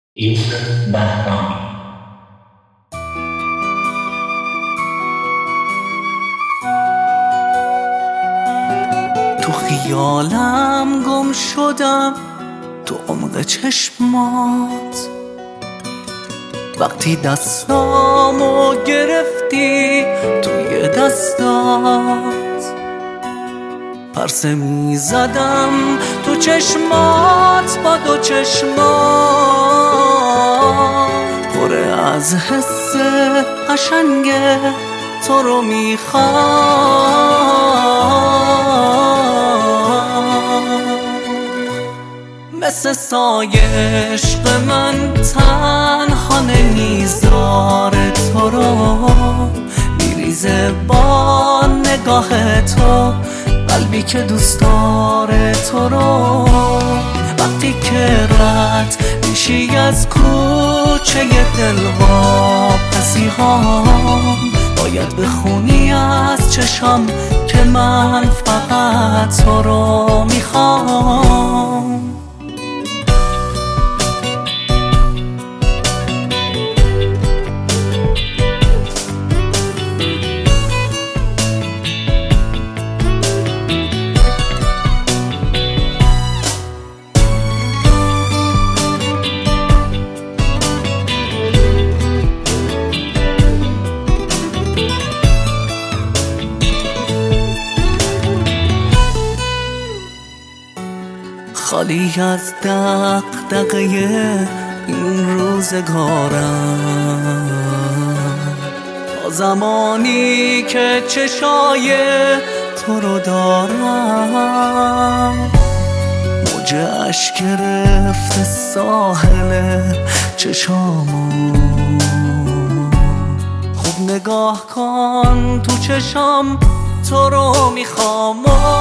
ایفت بهرامی. تو خیالم گم شدم تو عمق چشمات، وقتی دستامو گرفتی توی دستات، پرسه می زدم تو چشمات با دو چشمات، پره از حس قشنگ تو رو میخوام. مثل سایه عشق من تنها نمیذاره تو رو، میریزه با نگاه تو قلبی که دوست داره تو رو. وقتی که رد میشی از کوچه دل واپسی هام، باید بخونی از چشام که من فقط تو رو میخوام. خالی از دغدغه این روزگارم، تا زمانی که چشای تو رو دارم. موج اشک گرفته ساحل چشامو، خوب نگاه کن تو چشام تو رو میخوام.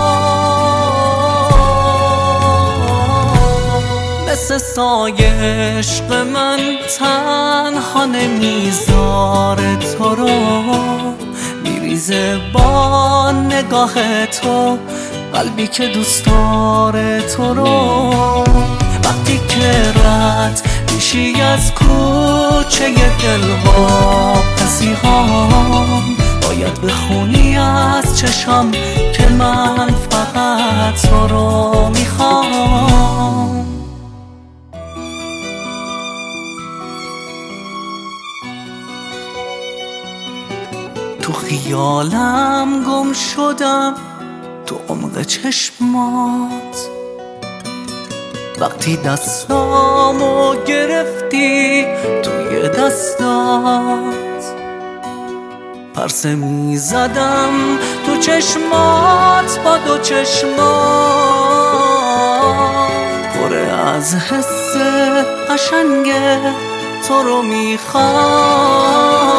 مثل سایه عشق من تنها نمیذاره تو رو، میریزه با نگاه تو قلبی که دوست داره تو رو. وقتی که رد میشی از کوچه دل واپسی هام، باید بخونی از چشام که من فقط تو رو میخوام. تو خیالم گم شدم تو عمق چشمات، وقتی دستامو گرفتی توی دستات، پرسه می زدم تو چشمات با دو چشمات، پره از حس قشنگ تو رو میخوام.